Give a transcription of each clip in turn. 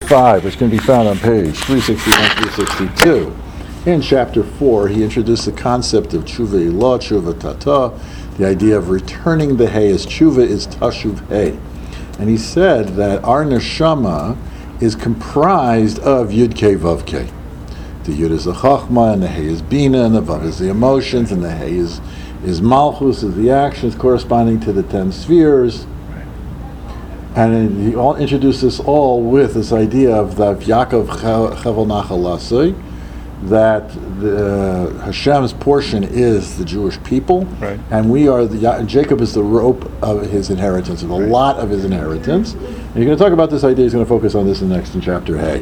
5, which can be found on page 361 362. In chapter 4, he introduced the concept of tshuva ilah, tshuva tata, the idea of returning the hay as tshuva is tashuv hay. And he said that our neshama is comprised of yud kei vav kei. The yud is the chachma, and the hay is bina, and the vav is the emotions, and the hay is malchus, is the actions corresponding to the 10 spheres. And he all introduced this all with this idea of the Yaakov Chevel Nachal Lasei, that Hashem's portion is the Jewish people, right. And we are Jacob is the rope of his inheritance, of a lot of his inheritance. And you're going to talk about this idea. He's going to focus on this next in chapter Hay.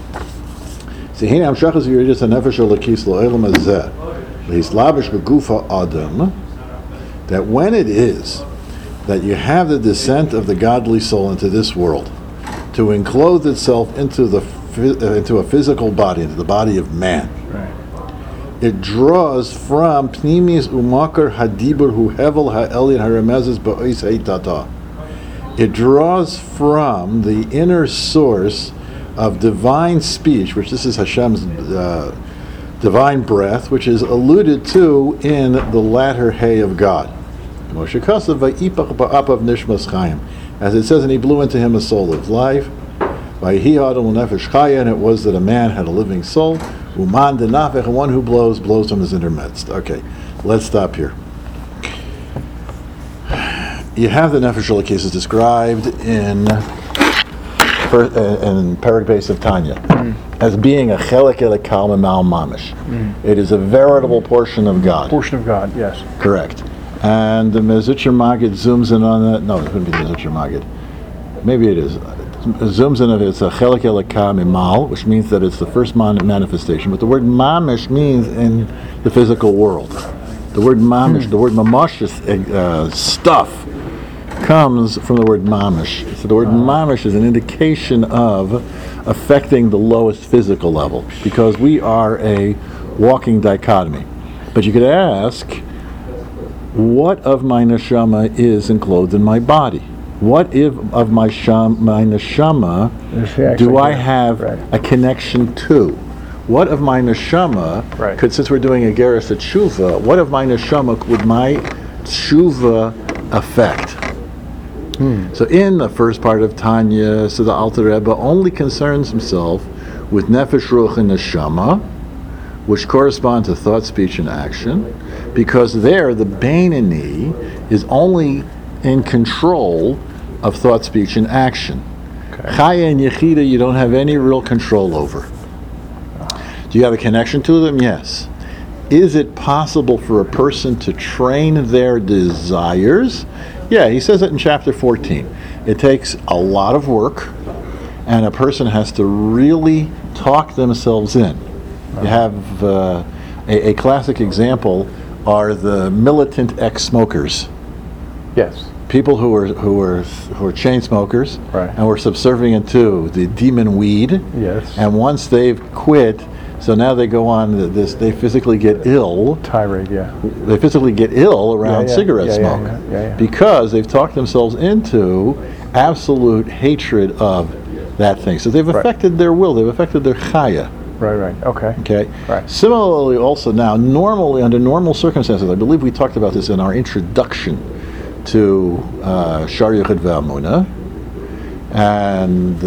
That when it is that you have the descent of the godly soul into this world, to enclose itself into a physical body, into the body of man. Right. It draws from pnimis umakar hadibur hu hevel ha'elin haremezes ba'ois heitata. It draws from the inner source of divine speech, which this is Hashem's divine breath, which is alluded to in the latter hay of God. As it says, and he blew into him a soul of life. And it was that a man had a living soul. Uman denafech, and one who blows from his inner midst. Okay, let's stop here. You have the Nefesh cases described in Perek Beis of Tanya as being a chelek elekal memal mamish. It is a veritable portion of God. Portion of God, yes. Correct. And the Mezritcher Maggid zooms in on that. No, it couldn't be the Mezritcher Maggid. Maybe it is. Zooms in on it. It's a chelek elokah mimal, which means that it's the first manifestation. But the word mamish means in the physical world. The word mamish, the word mamash, stuff, comes from the word mamish. So the word mamish is an indication of affecting the lowest physical level, because we are a walking dichotomy. But you could ask, what of my neshama is enclosed in my body? What if of my neshama do I have a connection to? What of my neshama could, since we're doing a geras tshuva, what of my neshama would my tshuva affect? So in the first part of Tanya, so the Alter Rebbe only concerns himself with nefesh, ruach, and neshama, which correspond to thought, speech, and action, because there the Beinoni is only in control of thought, speech, and action. Chaya and Yechida you don't have any real control over. Do you have a connection to them? Yes. Is it possible for a person to train their desires? Yeah, he says it in chapter 14. It takes a lot of work, and a person has to really talk themselves in. You have a classic example are the militant ex-smokers. Yes. People who are chain smokers, and were subservient to the demon weed. Yes. And once they've quit, so now they go on this. They physically get ill. Tirade, yeah. They physically get ill around cigarette smoke because they've talked themselves into absolute hatred of that thing. So they've affected their will. They've affected their chaya. Right. Okay. Right. Similarly, also now, normally under normal circumstances, I believe we talked about this in our introduction to Shar Yechid Ve'Amuna, and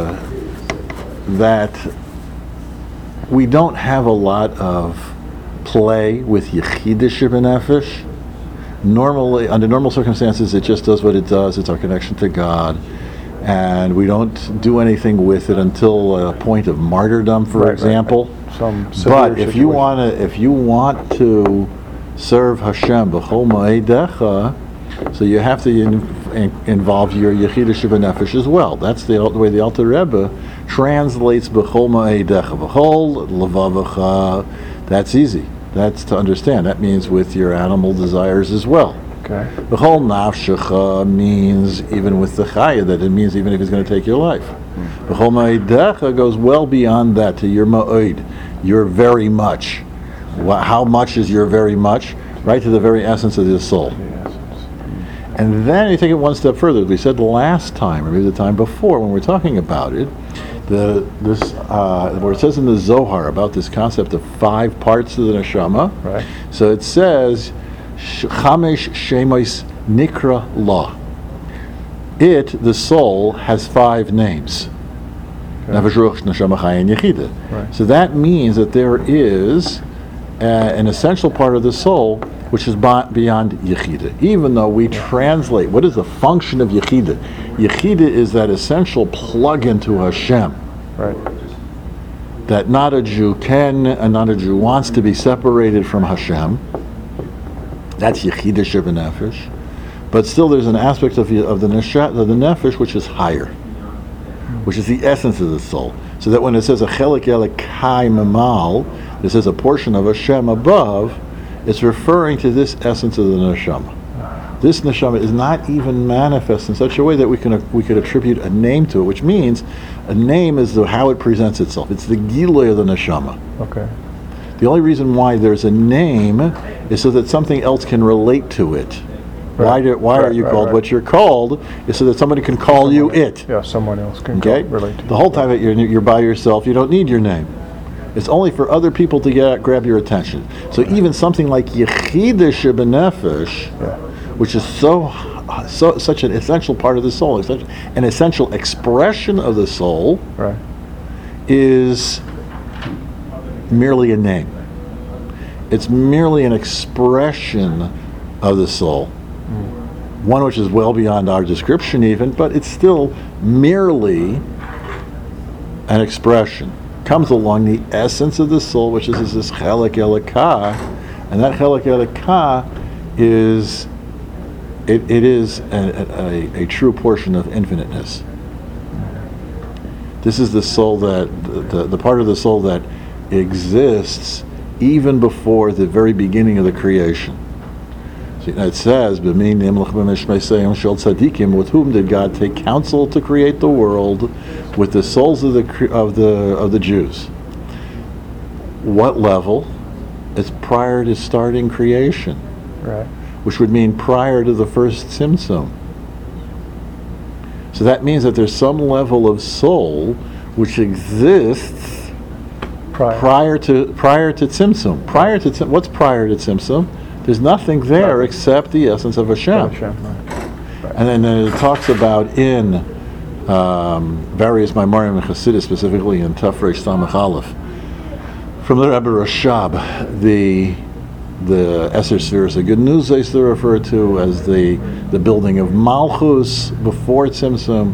that we don't have a lot of play with Yechidah Sheb'Nefesh. Normally, under normal circumstances, it just does what it does. It's our connection to God, and we don't do anything with it until a point of martyrdom, for example. But if you want to serve Hashem b'chol ma'edecha, so you have to involve your Yechidah Sheb'Nefesh as well. That's the way the Alter Rebbe translates b'chol ma'edecha. B'chol levavacha. That's easy. That's to understand. That means with your animal desires as well. Okay. B'chol nafshecha means even with the chaya, that it means even if he's going to take your life. B'chol ma'edecha goes well beyond that, to your ma'od, your very much. How much is your very much? Right to the very essence of your soul. And then you take it one step further. We said last time, or maybe the time before, when we're talking about it, where it says in the Zohar about this concept of 5 parts of the neshama. Right. So it says, Chamesh Shemos Nikra La. It, the soul, has 5 names. Nefesh, Ruach, Neshama, Chai, and Yechida. Right. So that means that there is an essential part of the soul which is beyond Yechida. Even though we translate, what is the function of Yechida? Yechida is that essential plug-in to Hashem. Right. That not a Jew can, and not a Jew wants to be separated from Hashem. That's Yechida Shebenefesh. But still there's an aspect of the Nefesh which is higher, which is the essence of the soul. So that when it says a chelik elikai mamal, it says a portion of Hashem above, it's referring to this essence of the neshama. This neshama is not even manifest in such a way that we could attribute a name to it, which means a name is how it presents itself. It's the gilui of the neshama. Okay. The only reason why there's a name is so that something else can relate to it. Why are you called what you're called is so that somebody can call you it. Yeah, someone else can relate to you. The whole time that you're by yourself, you don't need your name. It's only for other people to grab your attention. So even something like Yechida Shebenefesh, which is such an essential part of the soul, an essential expression of the soul, is merely a name. It's merely an expression of the soul. One which is well beyond our description even, but it's still merely an expression. Comes along the essence of the soul, which is this chelik elikah, and that chelik elikah is a true portion of infiniteness. This is the soul that the part of the soul that exists even before the very beginning of the creation. It says, with whom did God take counsel to create the world? With the souls of the Jews. What level? It's prior to starting creation. Right. Which would mean prior to the first Tzimtzum. So that means that there's some level of soul which exists prior to Tzimtzum. What's prior to Tzimtzum? There's nothing there except the essence of Hashem. And then it talks about in various Maimarim and Chassidus, specifically in Tafresh Samach Aleph, from the Rebbe Rashab, the Esser Spheres, the good news they still refer to as the building of Malchus before Tzimtzum,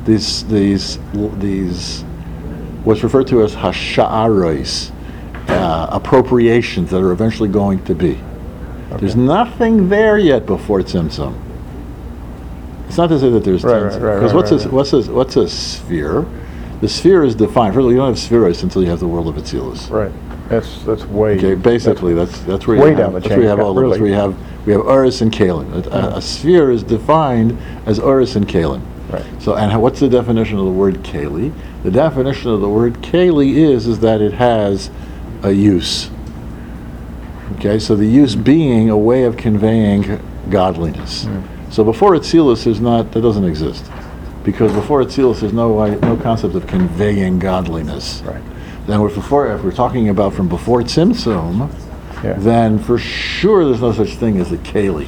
these what's referred to as Hasha'aros, appropriations that are eventually going to be. There's nothing there yet before Tzimtzum. It's not to say that there's Tzimtzum. Because what's a sphere? The sphere is defined. First of all, you don't have spheroids until you have the world of Atzilus. Right. That's way. Okay. Basically, that's where way you down have, the chain. That's where you have all of this. We have Uris and Kalim. A sphere is defined as Uris and Kalim. Right. So, and what's the definition of the word Kali? The definition of the word Kali is that it has a use. Okay, so the use being a way of conveying godliness. So before Atzilus, that doesn't exist, because before Atzilus, there's no concept of conveying godliness. Right. Then if we're talking about from before Tzimtzum, then for sure there's no such thing as a Kali.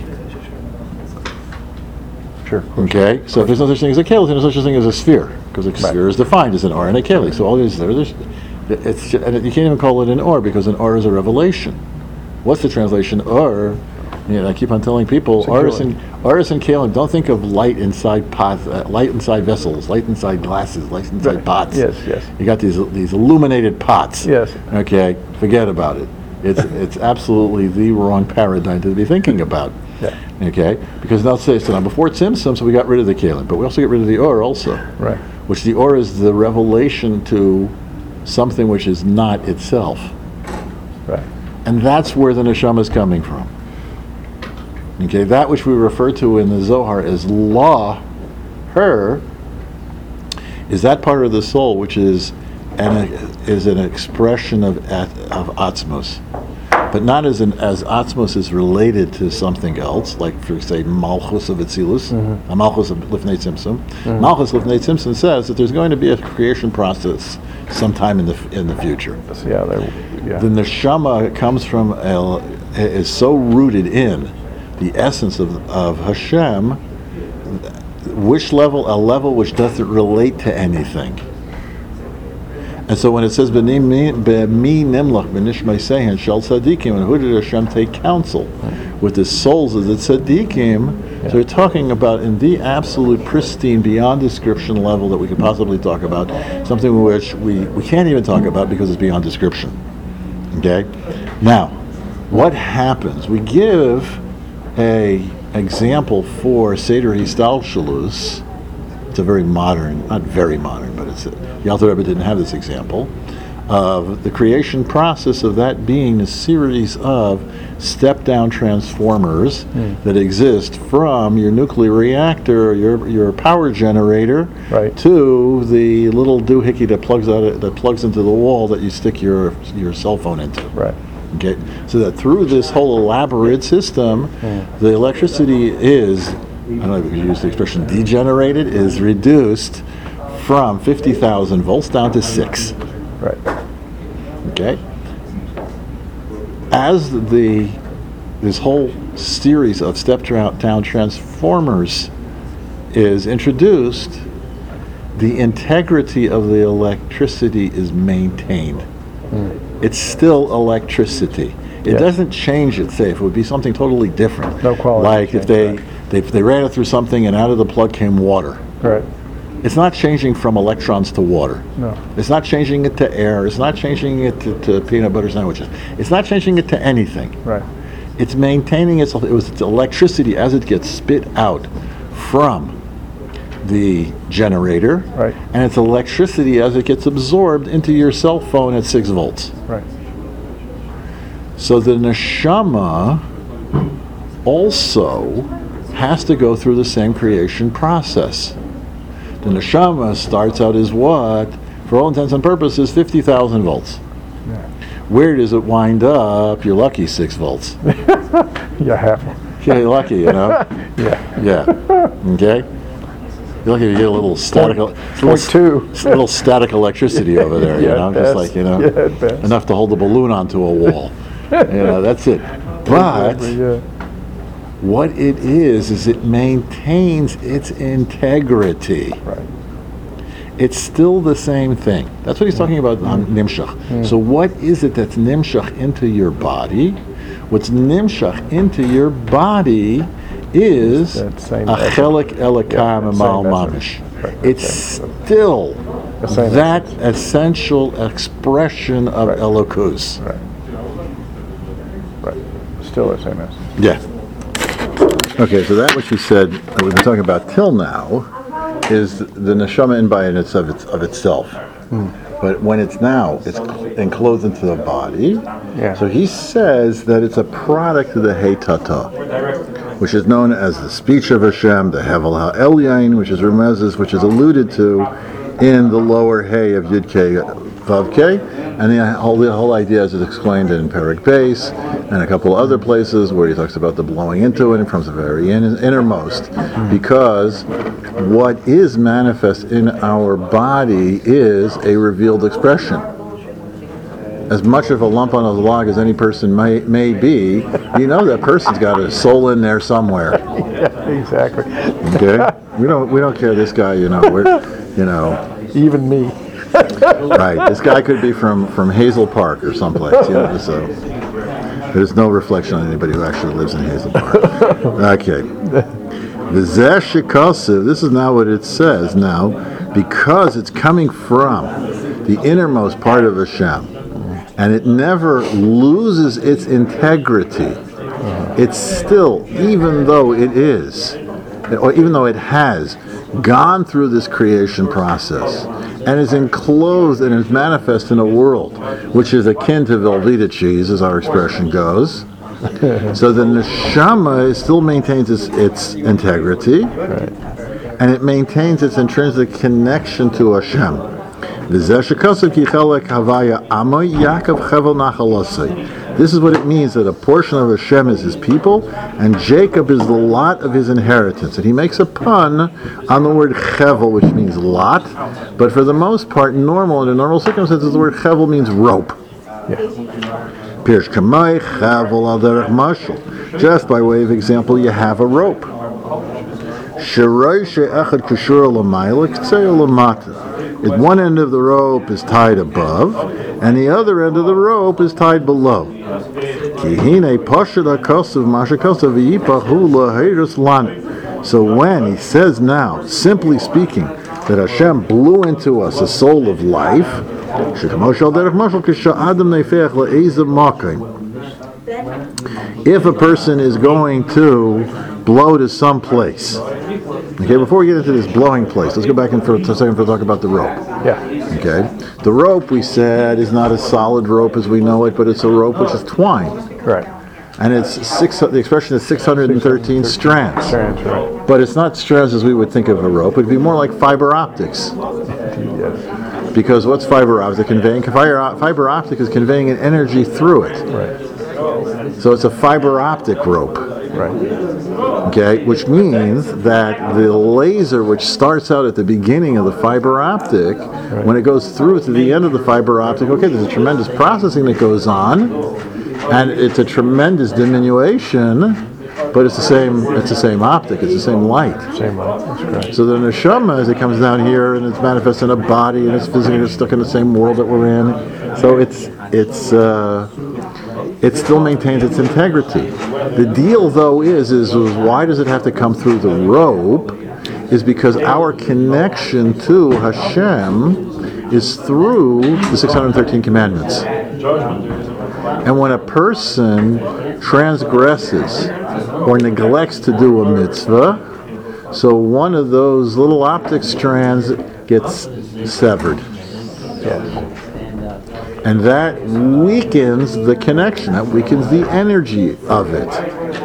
Sure. Okay, so if there's no such thing as a Kali, then there's no such thing as a sphere, because a sphere is defined as an or and a Kali. So all these and you can't even call it an or, because an or is a revelation. What's the translation? Or, I keep on telling people, Oris and Kalim, don't think of light inside pots, light inside vessels, light inside glasses, light inside pots. Yes. You got these illuminated pots. Yes. Okay, forget about it. It's absolutely the wrong paradigm to be thinking about. Yeah. Okay, because they'll say, so now before Tzimtzum, so we got rid of the Kalim, but we also get rid of the Or also. Right. Which the Or is the revelation to something which is not itself. Right. And that's where the neshama is coming from. Okay, that which we refer to in the Zohar as law, her, is that part of the soul which is an expression of atzmos. but not as Atzmos is related to something else, like for say Malchus of Itzilus, Malchus of Lifnei Tzimtzum. Malchus Lifnei Tzimtzum says that there's going to be a creation process sometime in the future. Yeah, The neshama comes from is so rooted in the essence of Hashem, which level? A level which doesn't relate to anything. And so when it says "B'mi nimlach b'nishmei sehen shel tzaddikim," and who did Hashem take counsel with the souls of the tzaddikim? So we're talking about in the absolute pristine, beyond description level that we could possibly talk about, something which we can't even talk about because it's beyond description. Okay? Now, what happens? We give a example for Seder Histalshelus. It's a very modern, not very modern, but the Alter Rebbe didn't have this example of the creation process of that being a series of step-down transformers that exist from your nuclear reactor, your power generator, to the little doohickey that plugs into the wall that you stick your cell phone into. Right. Okay, so that through this whole elaborate system, the electricity is, I don't know if you could use the expression degenerated, is reduced from 50,000 volts down to 6. Right. Okay? As this whole series of step-down transformers is introduced, the integrity of the electricity is maintained. It's still electricity. It doesn't change itself. It would be something totally different. No quality like change, if they ran it through something and out of the plug came water. Right. It's not changing from electrons to water. No. It's not changing it to air. It's not changing it to peanut butter sandwiches. It's not changing it to anything. Right. It's maintaining its electricity as it gets spit out from the generator, Right. and it's electricity as it gets absorbed into your cell phone at 6 volts. Right. So the neshama also has to go through the same creation process. The neshama starts out as what? For all intents and purposes, 50,000 volts. Yeah. Where does it wind up? You're lucky 6 volts. Yeah, half. Yeah, you're lucky, you know? Yeah. Yeah. Okay? You're lucky if you get a little static, little static electricity over there, you know? Just like, Yeah, at best. enough to hold the balloon onto a wall. That's it. But what it is it maintains its integrity. Right. It's still the same thing. That's what he's talking about on Nimshach. So what is it that's Nimshach into your body? What's Nimshach into your body is a chelik elakam emal mamish. It's still that essential expression of Elokus. Right. Right. Still the same essence. Yeah. Okay, so that which he said that we've been talking about till now is the neshama in by of itself. But when it's enclosed into the body, so he says that it's a product of the Heitata, which is known as the speech of Hashem, the Hevel HaElyain, which is Remezes, which is alluded to in the lower Hey of Yud Kei Vav Kei, and the whole idea as it's explained in Perek Beis and a couple other places where he talks about the blowing into it from the very innermost, because what is manifest in our body is a revealed expression. As much of a lump on a log as any person may be, you know that person's got a soul in there somewhere. Yeah, exactly. Okay, we don't care. This guy, Even me. Right. This guy could be from Hazel Park or someplace. So there's no reflection on anybody who actually lives in Hazel Park. Okay. This is now what it says now, because it's coming from the innermost part of Hashem, and it never loses its integrity. It's still, even though it has gone through this creation process and is enclosed and is manifest in a world which is akin to Velveeta cheese, as our expression goes. So the neshama still maintains its integrity, and it maintains its intrinsic connection to This is what it means that a portion of Hashem is his people, and Jacob is the lot of his inheritance. And he makes a pun on the word chevel, which means lot, but for the most part, under normal circumstances, the word chevel means rope. Pirsh kamay chevel al derech mashal. Just by way of example, you have a rope. Sheroy she'echad kashur l'mayla k'tzei l'mata. One end of the rope is tied above, and the other end of the rope is tied below. So when he says now, simply speaking, that Hashem blew into us a soul of life, if a person is going to blow to some place. Okay, before we get into this blowing place, let's go back for a second to talk about the rope. Yeah. Okay, the rope we said is not a solid rope as we know it, but it's a rope which is twine. Right. And it's the expression is 613 strands. Strands, right. But it's not strands as we would think of a rope. It'd be more like fiber optics. Yes. Because what's fiber optic conveying? Fiber optic is conveying an energy through it. Right. So it's a fiber optic rope. Right. Okay, which means that the laser, which starts out at the beginning of the fiber optic, when it goes through to the end of the fiber optic, okay, there's a tremendous processing that goes on, and it's a tremendous diminution, but it's the same optic, it's the same light. Same light. That's correct. So the neshama, as it comes down here and it's manifest in a body and it's physically stuck in the same world that we're in, so it still maintains its integrity. The deal, though, is why does it have to come through the rope? Is because our connection to Hashem is through the 613 commandments. And when a person transgresses or neglects to do a mitzvah, so one of those little optic strands gets severed. Yes. And that weakens the connection, that weakens the energy of it.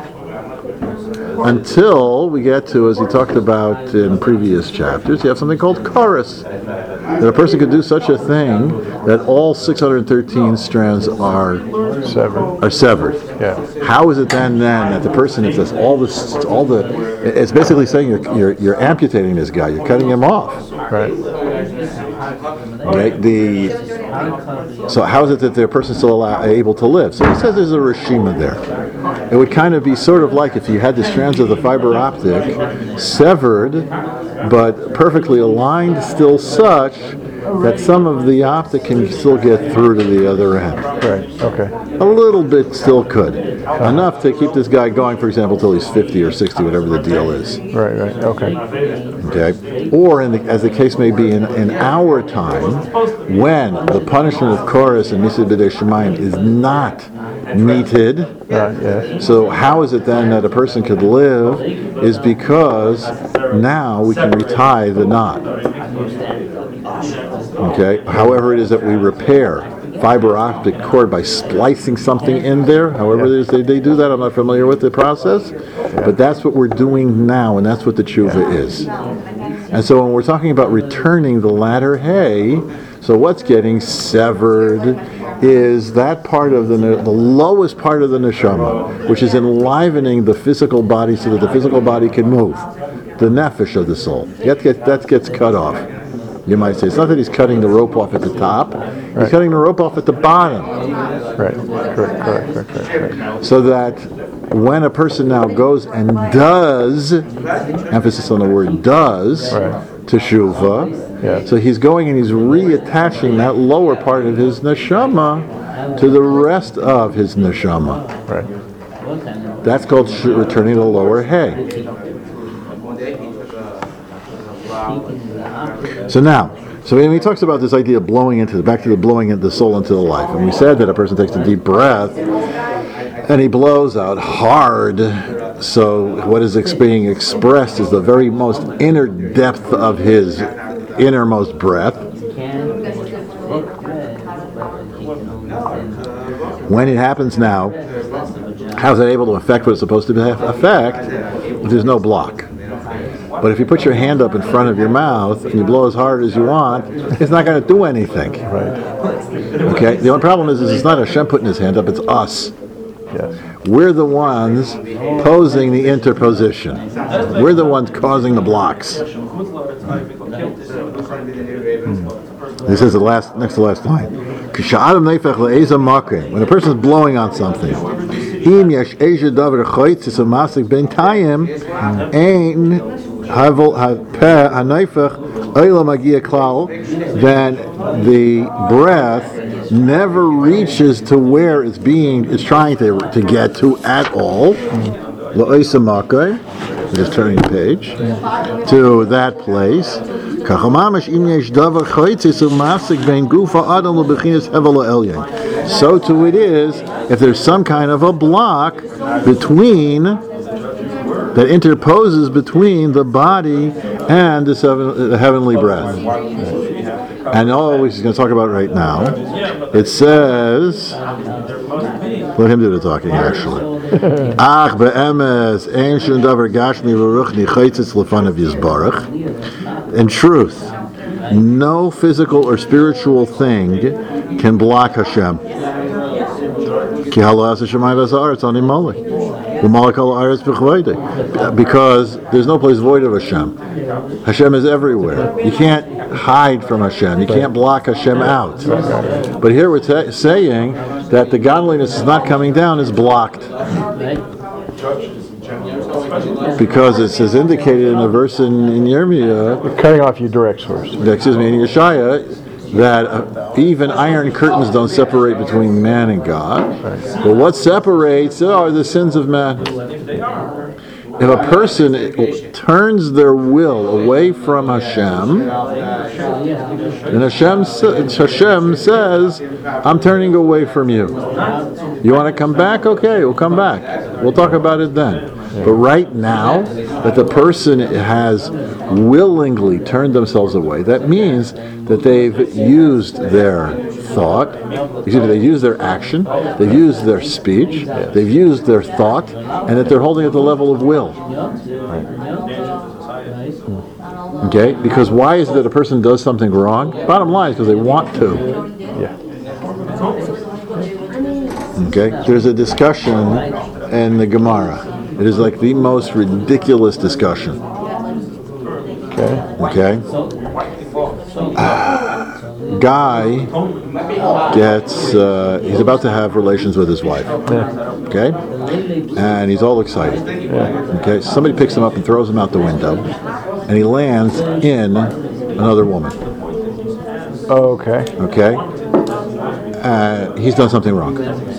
Until we get to, as he talked about in previous chapters, you have something called chorus. That a person could do such a thing that all 613 strands are severed. Yeah. How is it then that the person, if that's it's basically saying you're amputating this guy, you're cutting him off. Right. Okay. So how is it that the person's still able to live? So he says there's a reshima there. It would kind of be sort of like if you had the strands of the fiber optic severed, but perfectly aligned, still such that some of the optic can still get through to the other end. Right. Okay. A little bit still could. Enough to keep this guy going, for example, till he's 50 or 60, whatever the deal is. Right. Okay. Okay. Or, as the case may be, in our time, when the punishment of chorus and Misad B'dei Shemayim is not meted, yes. So how is it then that a person could live? Is because now we can retie the knot. Okay. However it is that we repair fiber optic cord by splicing something in there. However it is they do that, I'm not familiar with the process, but that's what we're doing now, and that's what the tshuva is. And so when we're talking about returning the latter hay, so what's getting severed is that part of the lowest part of the neshama, which is enlivening the physical body so that the physical body can move, the nefesh of the soul. That gets cut off. You might say, it's not that he's cutting the rope off at the top, he's cutting the rope off at the bottom. Right. Correct. So that when a person now goes and does, emphasis on the word does, teshuvah, so he's going and he's reattaching that lower part of his neshama to the rest of his neshama. Right. That's called returning the lower hay. So when he talks about this idea of blowing back to the blowing the soul into the life, and we said that a person takes a deep breath and he blows out hard. So what is being expressed is the very most inner depth of his innermost breath. When it happens now, how is it able to affect what it's supposed to affect if there's no block? But if you put your hand up in front of your mouth and you blow as hard as you want, it's not going to do anything. Right. Okay? The only problem is it's not Hashem putting his hand up, it's us. Yes. We're the ones posing the interposition. We're the ones causing the blocks. This is the next to last line. When a person is blowing on something, then the breath never reaches to where it's trying to get to at all. Just turning the page to that place. So too it is if there's some kind of a block that interposes between the body and the heavenly breath. And all he's going to talk about right now, it says, let him do the talking actually. Ach be'emes ein shun davar gashmi v'ruchni chaytzitz lefanav yizbarach. In truth, no physical or spiritual thing can block Hashem. Ki halas Hashemayim v'sa'aretz ani malach. Because there's no place void of Hashem. Hashem is everywhere. You can't hide from Hashem. You can't block Hashem out. But here we're saying that the godliness is not coming down, it's blocked. Because it is indicated in a verse in Yirmiyah, You're cutting off your direct source. in Yeshaya, that even iron curtains don't separate between man and God. But what separates are the sins of man. If a person turns their will away from Hashem, then Hashem says, I'm turning away from you. You want to come back? Okay, we'll come back. We'll talk about it then. But right now, that the person has willingly turned themselves away, that means that they've used their thought, they've used their action, they've used their speech, they've used their thought, and that they're holding at the level of will. Okay? Because why is it that a person does something wrong? Bottom line is because they want to. Yeah. Okay? There's a discussion in the Gemara. It is like the most ridiculous discussion. Okay? Guy gets, he's about to have relations with his wife. Okay? And he's all excited. Okay? Somebody picks him up and throws him out the window, and he lands in another woman. Okay. Okay? He's done something wrong.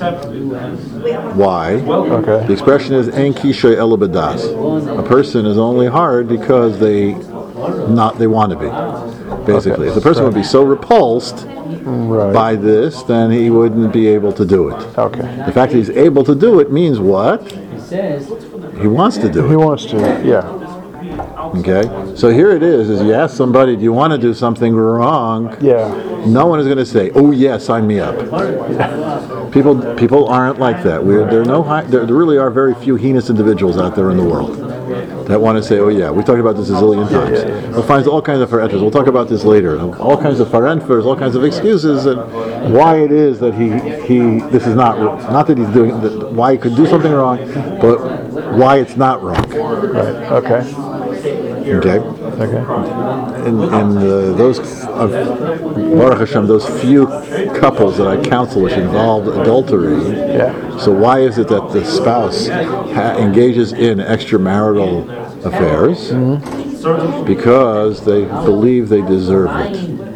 Why? Okay. The expression is "En kishay ela b'das." A person is only hard because they want to be. Basically, if the person would be so repulsed by this, then he wouldn't be able to do it. Okay. The fact that he's able to do it means what? He wants to do it. He wants to, yeah. Okay? So here it is you ask somebody, do you want to do something wrong? Yeah. No one is going to say, oh yeah, sign me up. People aren't like that. There really are very few heinous individuals out there in the world that want to say, oh yeah, we talked about this a zillion times. We'll find all kinds of farenters. We'll talk about this later. All kinds of farenters, all kinds of excuses, and why it is that this is not that he's doing, why he could do something wrong, but why it's not wrong. Right. Okay. Okay. Okay. And those Baruch Hashem, those few couples that I counsel which involved adultery. Yeah. So why is it that the spouse engages in extramarital affairs? Mm-hmm. Because they believe they deserve it.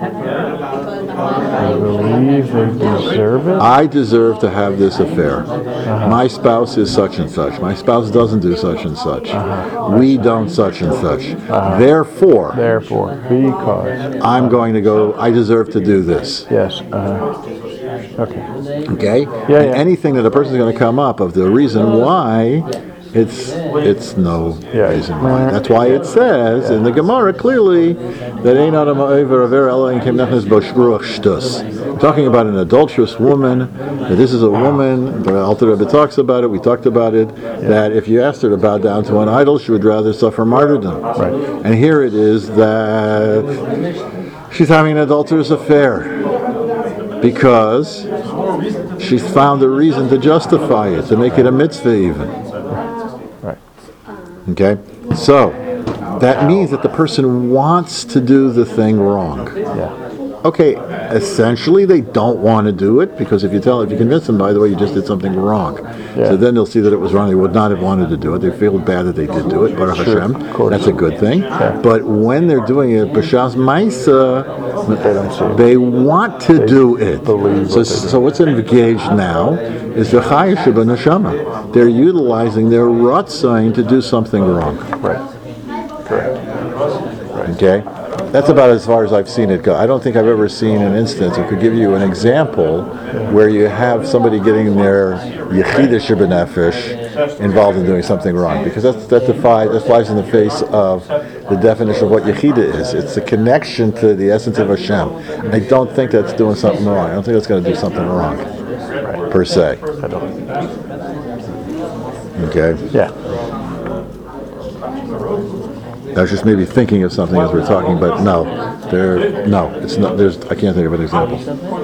I believe they deserve it. I deserve to have this affair. My spouse is such and such. My spouse doesn't do such and such. We don't such and such. Therefore, because I'm going to go, I deserve to do this. yes. Okay. Okay? Yeah. Anything that a person is going to come up of the reason why It's no Yeah. reason why. That's why it says in the Gemara clearly that ain't adam over aver elain came nechnes boshruach shtus. Talking about an adulterous woman. That this is a woman. The Alter Rebbe talks about it. We talked about it. That if you asked her to bow down to an idol, she would rather suffer martyrdom. Right. And here it is that she's having an adulterous affair because she's found a reason to justify it, to make it a mitzvah even. Right. Okay? So, that means that the person wants to do the thing wrong. Yeah. Okay, essentially they don't want to do it because if you convince them, by the way, you just did something wrong. Yeah. So then they'll see that it was wrong. They would not have wanted to do it. They feel bad that they did do it. Baruch Hashem, of course. that's a good thing. Yeah. But when they're doing it, b'shas ma'isa, They don't see it. they want to do it. believe So, what they do. so what's engaged now is the chayah sheba neshama. They're utilizing their rotzain to do something wrong. Right. Correct. Okay? That's about as far as I've seen it go. I don't think I've ever seen an instance or could give you an example where you have somebody getting their yechida sheba nefesh involved in doing something wrong, because that flies in the face of the definition of what yechida is. It's the connection to the essence of Hashem. I don't think that's doing something wrong. I don't think that's going to do something wrong, per se. I don't. Okay? Yeah. I was just maybe thinking of something as we're talking, but no, it's not. I can't think of an example.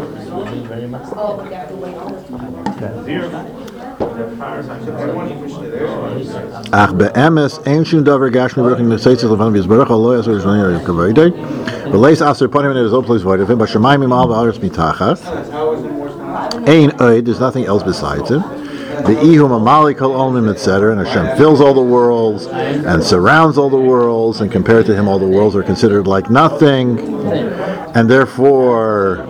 Ach be'emes ein shum davar gashmi b'ruchim neseitz levan v'yizbarach lo yasur shmoni yikavayde v'leis aser panim in his own place void of him b'shamayim imal v'aretz mitachas ein oid. There's nothing else besides him. The ihum amali kol olmim, etc. And Hashem fills all the worlds and surrounds all the worlds, and compared to Him, all the worlds are considered like nothing, and therefore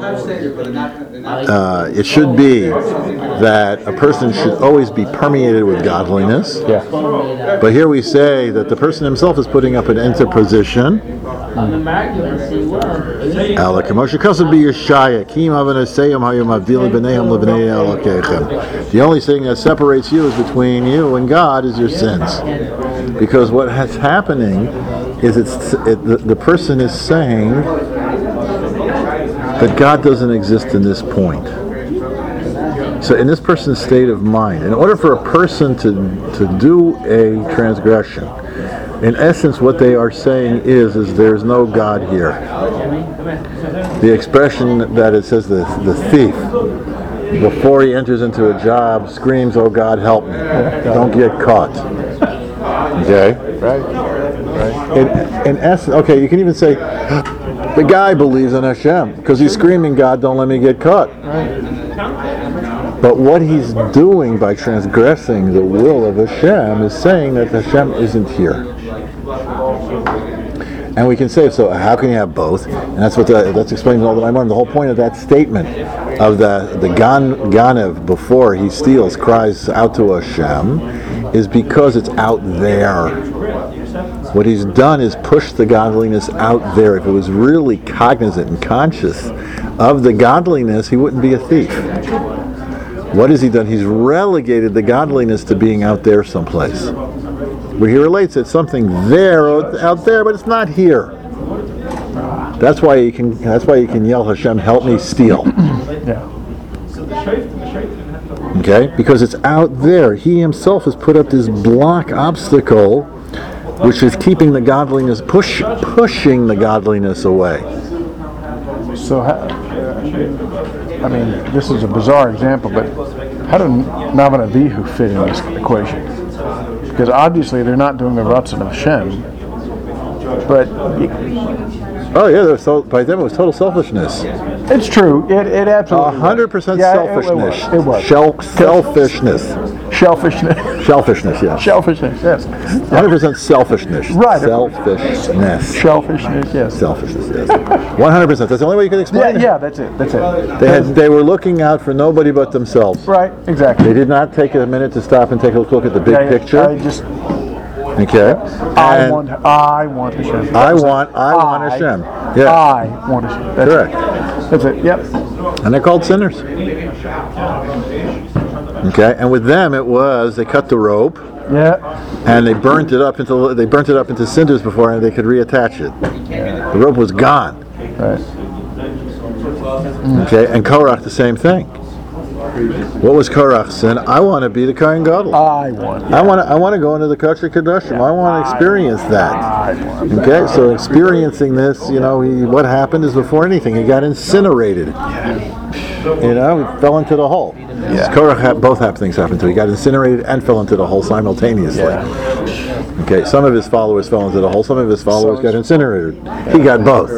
it should be that a person should always be permeated with godliness. Yeah. But here we say that the person himself is putting up an interposition. The only thing that separates you is between you and God is your sins. Because what is happening is the person is saying that God doesn't exist in this point. So in this person's state of mind, in order for a person to do a transgression, in essence what they are saying is there's no God here. The expression that it says the thief, before he enters into a job, screams, "Oh God, help me. Don't get caught." Okay? Right. In essence, okay, you can even say, the guy believes in Hashem, because he's screaming, "God, don't let me get caught." But what he's doing by transgressing the will of Hashem is saying that Hashem isn't here. And we can say, so how can you have both? And that's explained in all the Maimon. The whole point of that statement of the Ganev, before he steals, cries out to Hashem, is because it's out there. What he's done is push the godliness out there. If it was really cognizant and conscious of the godliness, he wouldn't be a thief. What has he done? He's relegated the godliness to being out there someplace. Where he relates it's something out there, but it's not here. That's why you can yell, "Hashem, help me steal." Yeah. Okay? Because it's out there. He himself has put up this block obstacle, which is keeping the godliness, pushing the godliness away. So, this is a bizarre example, but how do Nav and Avihu fit in this equation? Because obviously they're not doing the Ratzon of Hashem, but By them it was total selfishness. it's true. It absolutely 100% yeah, selfishness. It was. Selfishness. Shellfishness. Selfishness, yes. Shellfishness, yes. 100% selfishness. Right. Selfishness. Shellfishness, yes. Selfishness, yes. 100%. That's the only way you can explain it. Yeah, that's it. They were looking out for nobody but themselves. Right, exactly. They did not take a minute to stop and take a look at the big picture. Okay. I want Hashem. I want Hashem. Yeah. I want Hashem. That's Correct. That's it. Yep. And they're called sinners. Okay. And with them, it was they cut the rope. Yeah. and they burnt it up into cinders before, and they could reattach it. The rope was gone. Right. Okay, and Korach the same thing. What was Korach's sin? I want to be the Kohen Gadol. I want to go into the Kosher Kedoshim. I want to experience that. Okay, so experiencing this, what happened is before anything, he got incinerated. He fell into the hole. Yeah. Korach both things happened to him. He got incinerated and fell into the hole simultaneously. Yeah. Okay, some of his followers fell into the hole. Some of his followers got incinerated. He got both.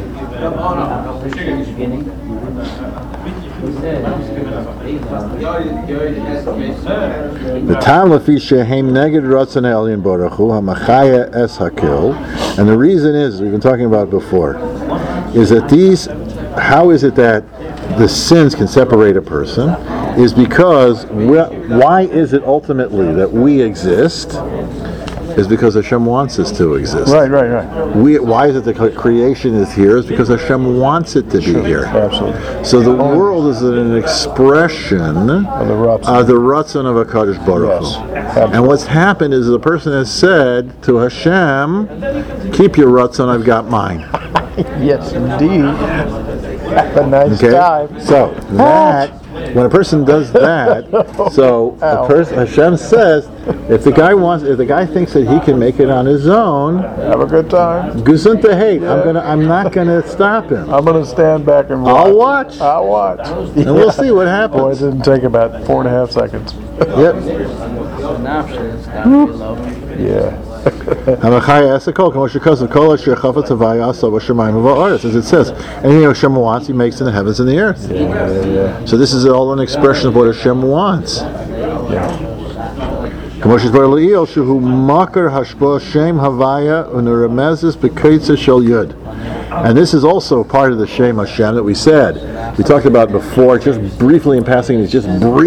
The Tam Lafi Shehem Neged Ratzon Elyon Baruch Hu Hamachaya Es Hakil, and the reason is, we've been talking about before, is that how is it that the sins can separate a person? Is because why is it ultimately that we exist? Is because Hashem wants us to exist. Right. Why is it that creation is here? Is because Hashem wants it to be here. Absolutely. So the world is an expression of the Ratzon of HaKadosh Baruch Hu. Yes. And what's happened is the person has said to Hashem, keep your Ratzon, I've got mine. Yes, indeed. Have a nice time. So when a person does that, Hashem says, if the guy thinks that he can make it on his own, have a good time. Gesundheit hate. I'm not gonna stop him. I'm gonna stand back and watch. I'll watch. And we'll see what happens. Boy, it didn't take about 4.5 seconds. Yep. Yeah. As it says, anything Hashem wants, He makes in the heavens and the earth. Yeah. So this is all an expression of what Hashem wants. And this is also part of the Shem Hashem that we said. We talked about before, just briefly in passing it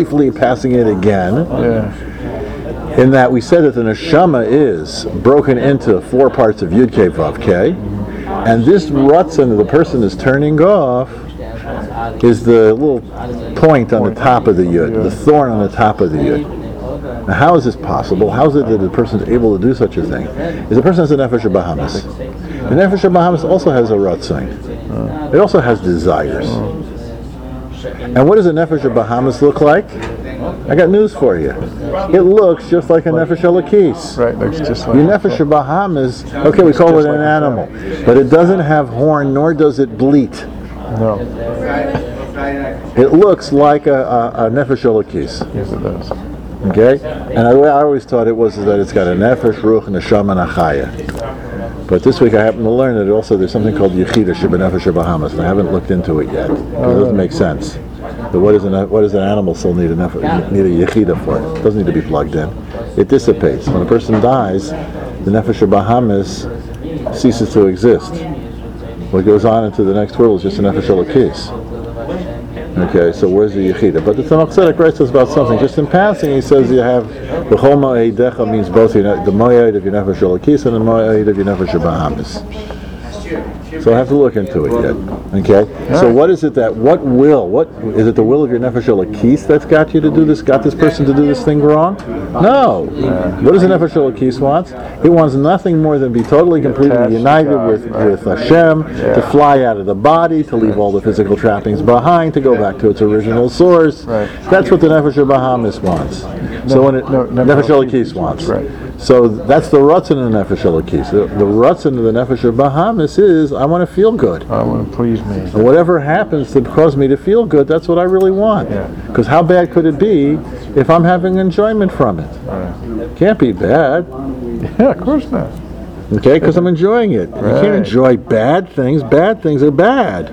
again. Yeah. In that we said that the neshama is broken into 4 parts of Yud Kei Vav Kei, and this Ratzon the person is turning off is the little point on the top of the Yud, the thorn on the top of the Yud. Now, how is this possible? How is it that a person is able to do such a thing? Is a person has a Nefesh Bahamas. The Nefesh Bahamas also has a Ratzon. It also has desires. And what does a Nefesh Bahamas look like? I got news for you. It looks just like a Nefesh Elokis. Right, looks just like your Nefesh Bahamas, okay, we call it an animal, but it doesn't have horn, nor does it bleat. No. It looks like a Nefesh Elokis. Yes, it does. Okay? And the way I always thought it was is that it's got a Nefesh, Ruach, Neshama, and Achaya. But this week I happened to learn that there's something called Yechida Shebenefesh Bahamas, and I haven't looked into it yet. It doesn't make sense. But what does an animal still need a Yechida for? It doesn't need to be plugged in. It dissipates. When a person dies, the Nefesh Bahamas ceases to exist. What goes on into the next world is just a Nefesh Elokis. Okay, so where's the Yechida? But the Tzemach Tzedek writes us about something. Just in passing, he says you have B'chol Mo'edecha means both the Mo'ed of your Nefesh Elokis and the Mo'ed of your Nefesh Bahamas. So I have to look into it yet. Okay? So what is it that, what is it the will of your Nefesh Elokis that's got you to do this, got this person to do this thing wrong? No. What does the Nefesh Elokis want? It wants nothing more than be totally, completely united with Hashem, to fly out of the body, to leave all the physical trappings behind, to go back to its original source. That's what the Nefesh Bahamas wants. Nefesh Elokis wants. So that's the Ratzon of the Nefesh Elokis. The Ratzon of the Nefesh Bahamas is, I want to feel good. I want to please me. And whatever happens to cause me to feel good, that's what I really want. Because how bad could it be if I'm having enjoyment from it? Can't be bad. Yeah, of course not. Okay, because I'm enjoying it. You can't enjoy bad things. Bad things are bad.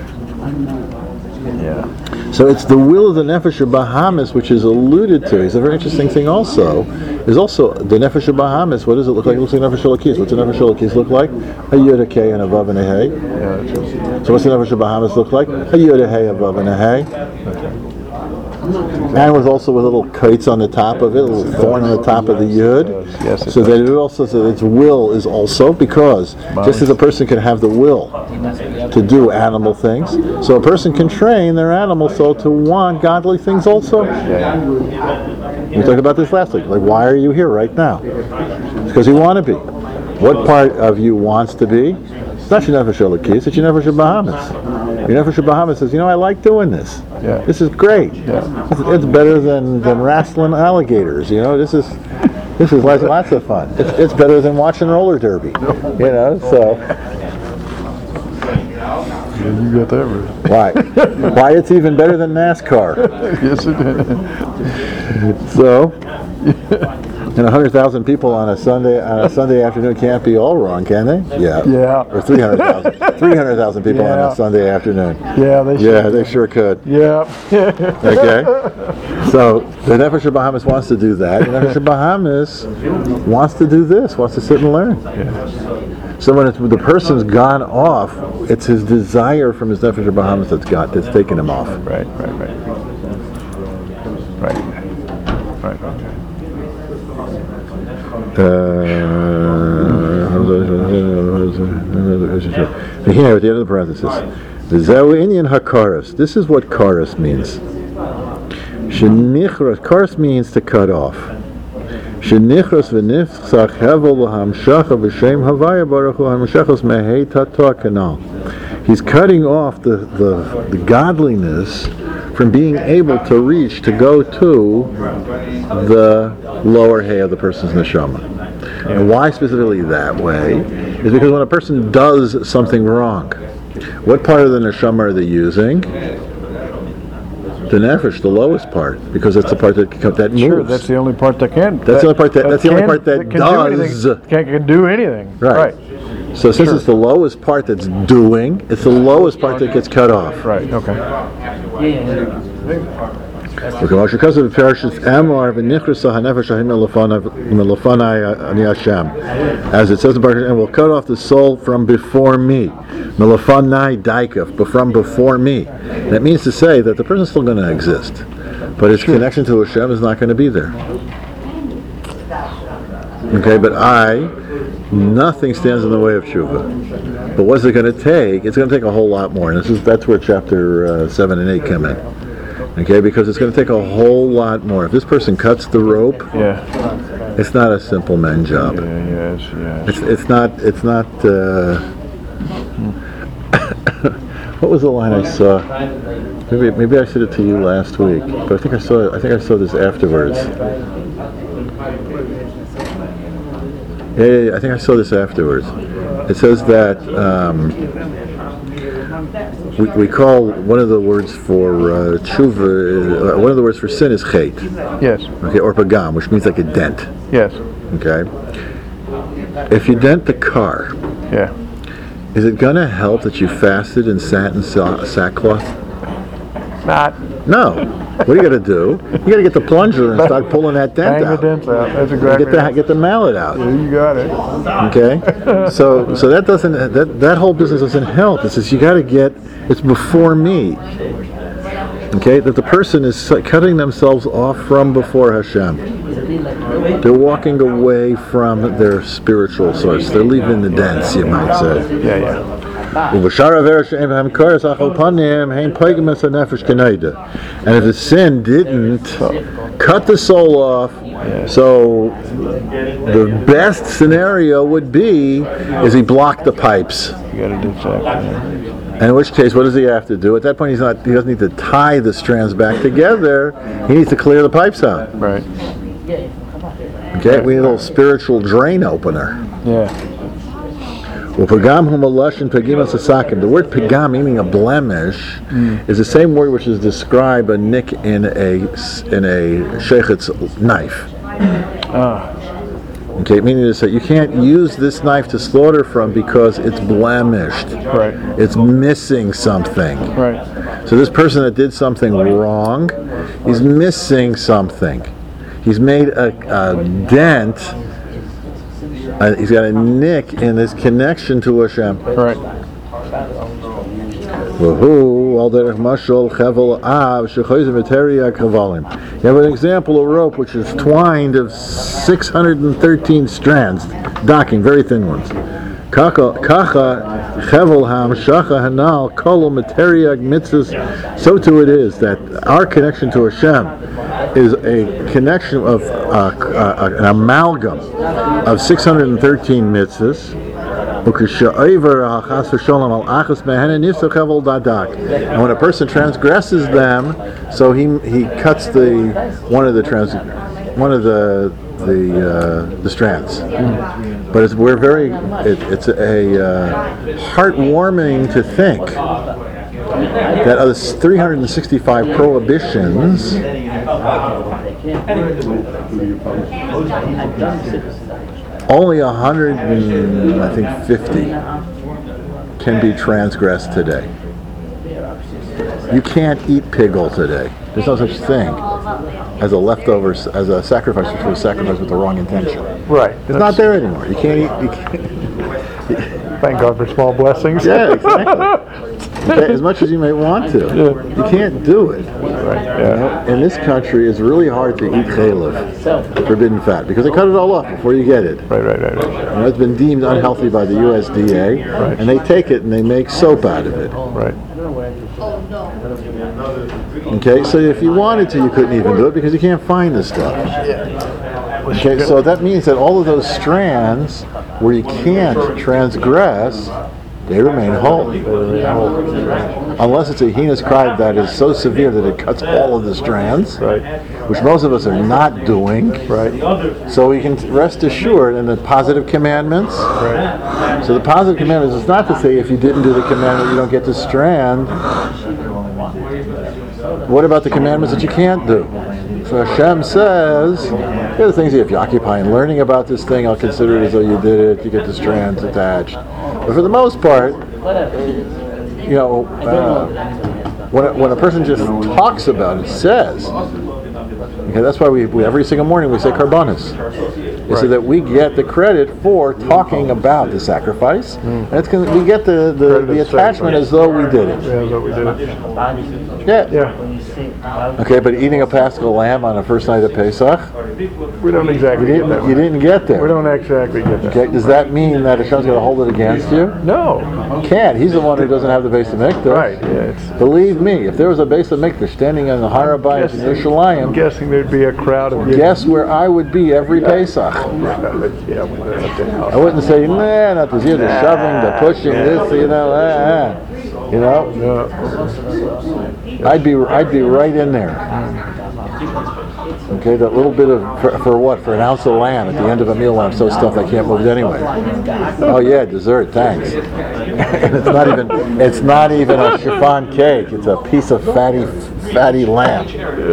Yeah. So it's the will of the Nefesh Bahamas which is alluded to. It's a very interesting thing also. Is also the Nefesh Bahamas. What does it look like? It looks like Nefesh Elokis. What's the Nefesh Elokis look like? A Yud, a Kei, and a Vav, and a Hey. So what's the Nefesh Bahamas look like? A Yud, a Hey, a Vav, and a Hey. And with little kites on the top of it, a little thorn on the top of the Yud. So that it also, so its will is also, because just as a person can have the will to do animal things, so a person can train their animal also to want godly things also. We talked about this last week. Like, why are you here right now? It's because you want to be. What part of you wants to be? It's not your nefesh elokis, it's your nefesh Bahamas. Your nefesh Bahamas says, I like doing this. Yeah. This is great. Yeah. It's better than wrestling alligators. This is lots of fun. It's better than watching roller derby. So. Yeah, you got that right. Why? Why it's even better than NASCAR. Yes, it is. So, 100,000 people on a Sunday afternoon can't be all wrong, can they? Yeah. Yeah. Or 300,000 people on a Sunday afternoon. Yeah, they sure could. Yeah. Okay. So the Nefesh Bahamas wants to do that. The Nefesh Bahamas wants to do this. Wants to sit and learn. Yeah. So when the person's gone off, it's his desire from his Nefesh Bahamas that's taken him off. Right. Here at the end of the parenthesis, the Zawinian Hakaras. This is what Karas means. Karas means to cut off. Shenichras v'nifsach hevel l'hamshacha v'shem havaya baruch hu hamshachos mehei tata kanal. He's cutting off the godliness from being able to reach, to go to the lower hay of the person's neshama. Yeah. And why specifically that way is because when a person does something wrong, what part of the neshama are they using? The nefesh, the lowest part, because that's the part that moves. Sure, that's the only part that can. That's the only part that does. Can do anything. Right. So since it's the lowest part that's doing, it's the lowest part that gets cut off. Right. Okay. As it says in Baruch, and will cut off the soul from before me. From before me. That means to say that the person's still going to exist, but its connection to Hashem is not going to be there. Okay, but nothing stands in the way of tshuva. But what's it going to take? It's going to take a whole lot more. And that's where chapter 7 and 8 come in. Okay, because it's going to take a whole lot more. If this person cuts the rope, it's not a simple man job. It's not. What was the line I saw? Maybe I said it to you last week, but I think I saw this afterwards. Yeah, I think I saw this afterwards. It says that we call one of the words for tshuva, one of the words for sin is chet. Yes. Okay, or pagam, which means like a dent. Yes. Okay. If you dent the car, is it going to help that you fasted and sat in sackcloth? Not. No. What do you got to do? You got to get the plunger and start pulling that dent out. Hang the dent out. That's exactly right. Get the mallet out. Yeah, you got it. Okay. So that doesn't that whole business doesn't help. It says you got to get. It's before me. Okay, that the person is cutting themselves off from before Hashem. They're walking away from their spiritual source. They're leaving the dents, you might say. Yeah. And if the sin didn't cut the soul off, so the best scenario would be is he blocked the pipes. You got to do exactly. And in which case, what does he have to do? At that point, he doesn't need to tie the strands back together. He needs to clear the pipes out. Right. Okay, we need a little spiritual drain opener. Yeah. The word pagam, meaning a blemish, is the same word which is describe a nick in a sheichet's knife. Okay, meaning to say you can't use this knife to slaughter from because it's blemished. Right. It's missing something. Right. So this person that did something wrong, he's missing something. He's made a dent. He's got a nick in his connection to Hashem. Right. You have an example of rope which is twined of 613 strands, docking, very thin ones. Kacha chevel hamshacha hanal kol materiag mitzvahs. So too it is that our connection to Hashem is a connection of an amalgam of 613 mitzvahs. And when a person transgresses them, so he cuts one of the strands. But it's heartwarming to think that of the 365 prohibitions, only 150 can be transgressed today. You can't eat pigel today. There's no such thing as a sacrifice which was sacrificed with the wrong intention. Right. It's not there anymore. You can't eat. Thank God for small blessings. Yeah, exactly. As much as you may want to, you can't do it. Right. Yeah. In this country, it's really hard to eat chaylev, forbidden fat, because they cut it all off before you get it. Right. It's been deemed unhealthy by the USDA, and they take it and they make soap out of it. Right. Okay, so if you wanted to, you couldn't even do it because you can't find this stuff. Okay, so that means that all of those strands where you can't transgress, they remain whole. Unless it's a heinous crime that is so severe that it cuts all of the strands, which most of us are not doing. Right. So we can rest assured in the positive commandments. Right. So the positive commandments is not to say if you didn't do the commandment you don't get the strand. What about the commandments that you can't do? So Hashem says, here are the things if you occupy in learning about this thing, I'll consider it as though you did it, you get the strands attached. But for the most part, when a person just talks about it, says, okay, that's why we every single morning we say karbanis. It's so that we get the credit for talking about the sacrifice, and we get the attachment as though we did it. Yeah, as though we did it. Yeah. Okay, but eating a Paschal lamb on the first night of Pesach, we don't exactly get that. You didn't get there. We don't exactly get that. Okay, does that mean that Hashem's going to hold it against you? No. Can't. He's the one who doesn't have the Beis HaMikdash. Right. Yeah. Believe me, if there was a Beis HaMikdash standing on the Har HaBayit in Yerushalayim, I'm guessing there'd be a crowd of. Guess where I would be every Pesach? I wouldn't say, nah, not this year. They're shoving, they're pushing this, I'd be right in there. Okay, that little bit of for what? For an ounce of lamb at the end of a meal, I'm so stuffed I can't move it anyway. Oh yeah, dessert, thanks. And it's not even a chiffon cake. It's a piece of fatty lamb.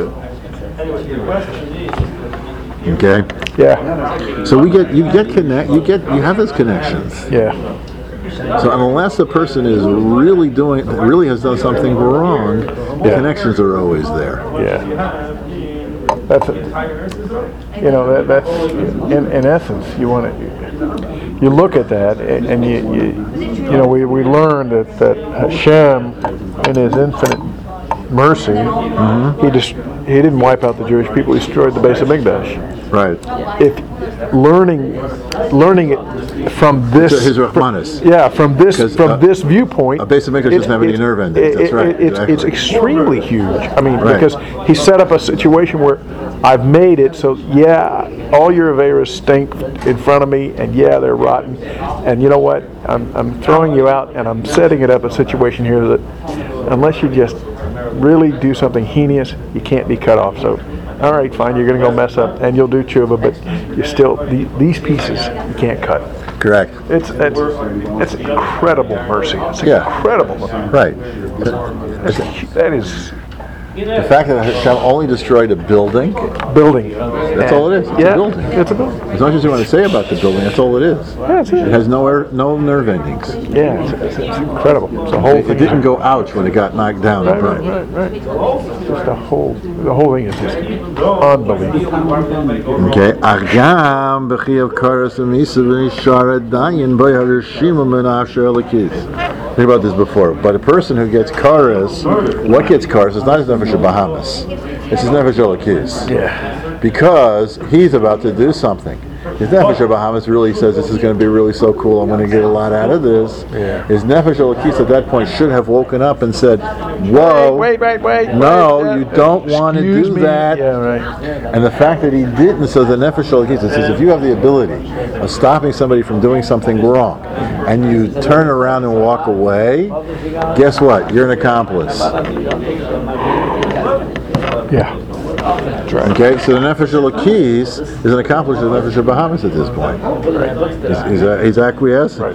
Okay. Yeah. So you have those connections. Yeah. So unless a person is really has done something wrong, the connections are always there. Yeah. That's that's in essence you want to you look at that and we learned that Hashem in His infinite mercy he didn't wipe out the Jewish people. He destroyed the Beis HaMikdash. Right. If learning it from this his Rahmanis. From this viewpoint, a Beis HaMikdash doesn't have any nerve endings. That's right. It's extremely huge. I mean, because he set up a situation where I've made it so all your Averas stink in front of me, and they're rotten, and you know what? I'm throwing you out, and I'm setting it up a situation here that unless you just really do something heinous, you can't be cut off. So, all right, fine, you're going to go mess up, and you'll do tshuva, but you still these pieces you can't cut. Correct. It's incredible mercy. It's incredible mercy. Right. That is. The fact that Hashem only destroyed a building. That's all it is. It's a building. It's a building. As much as you want to say about the building, that's all it is. Yeah, that's it. It has no nerve endings. Yeah, it's incredible. It's a whole thing. It didn't go ouch when it got knocked down. Right. Just the whole thing is just unbelievable. Okay. Agam b'chiyav karas u'misa v'nishara dayin b'yarishima menasher elikis. Think about this before. But a person who gets karas, what gets karas? It's not his nefesh Bahamas. It's his nefesh elikis. Yeah. Because he's about to do something. His Nefesh Bahamas really says this is going to be really so cool. I'm going to get a lot out of this. Yeah. His Nefesh Elokis at that point should have woken up and said, "Whoa, Wait. no, you don't want to Excuse do me. that." Yeah, right. And the fact that he didn't, so the Nefesh Elokis says, if you have the ability of stopping somebody from doing something wrong, and you turn around and walk away, guess what? You're an accomplice. Yeah. That's right. Okay, so the Nefesh Elokis is an accomplice of the Nefesh Bahamas at this point. He's acquiescing.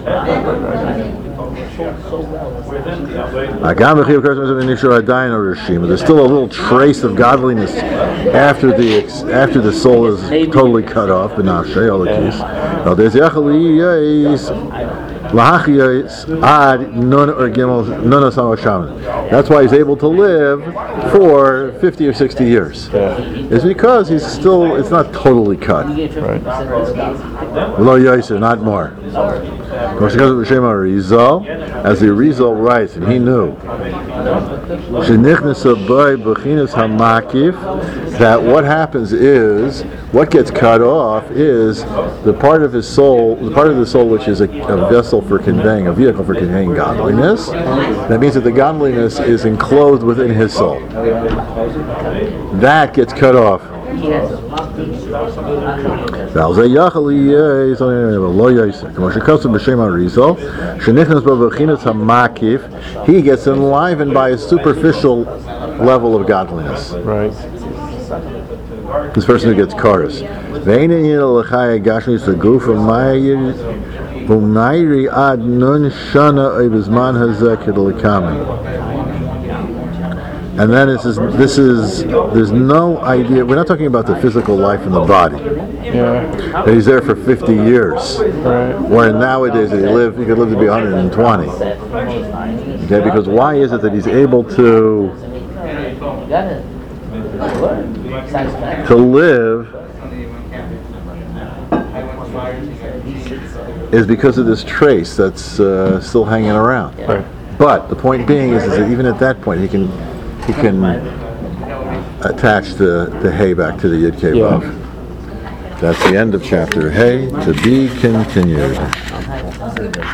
There's still a little trace of godliness after the soul is totally cut off. That's why he's able to live for 50 or 60 years. It's because it's not totally cut. Right. Not more. As the Arizal writes, and he knew that what happens is, what gets cut off is the part of the soul which is a vessel for conveying, a vehicle for conveying godliness. That means that the godliness is enclosed within his soul. That gets cut off. He gets enlivened by a superficial level of godliness. Right. This person who gets chorus. And then there's no idea, we're not talking about the physical life in the body. Yeah. That he's there for 50 years. Right. Where nowadays he could live to be 120. Okay, because why is it that he's able to live is because of this trace that's still hanging around. Right. But the point being is that even at that point he can attach the Hey back to the Yud Kei Vav. That's the end of chapter Hey, to be continued.